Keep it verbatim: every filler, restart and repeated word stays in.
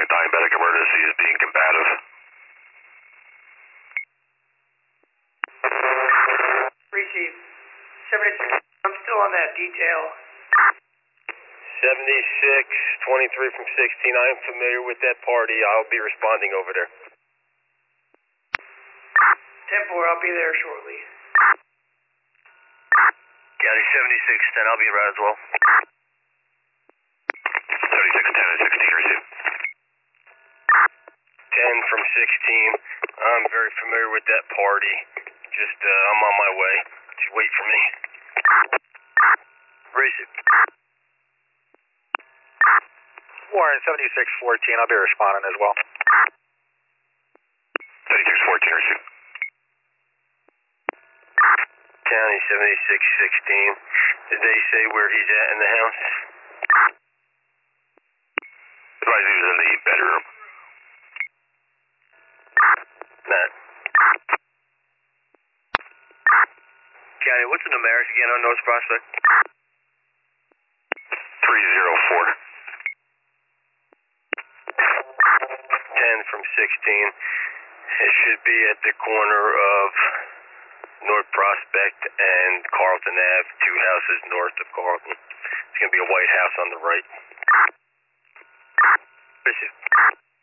diabetic emergency is being combative. Receive. seventy-six, I'm still on that detail. seventy-six, twenty-three from sixteen, I am familiar with that party. I'll be responding over there. ten four, I'll be there shortly. County seventy-six, ten, I'll be around as well. seventy-six, ten, and sixteen, receive. ten from sixteen, I'm very familiar with that party. Just, uh, I'm on my way. Just wait for me. Receive. Warren, seventy-six fourteen, I'll be responding as well. seventy-six, fourteen, receive. County seventy-six sixteen, did they say where he's at in the house? Advise he was in the bedroom. Matt. County, what's the numerics again on North Prospect? three zero four. ten from sixteen. It should be at the corner of North Prospect and Carlton Ave, two houses north of Carlton. It's going to be a white house on the right. Receive.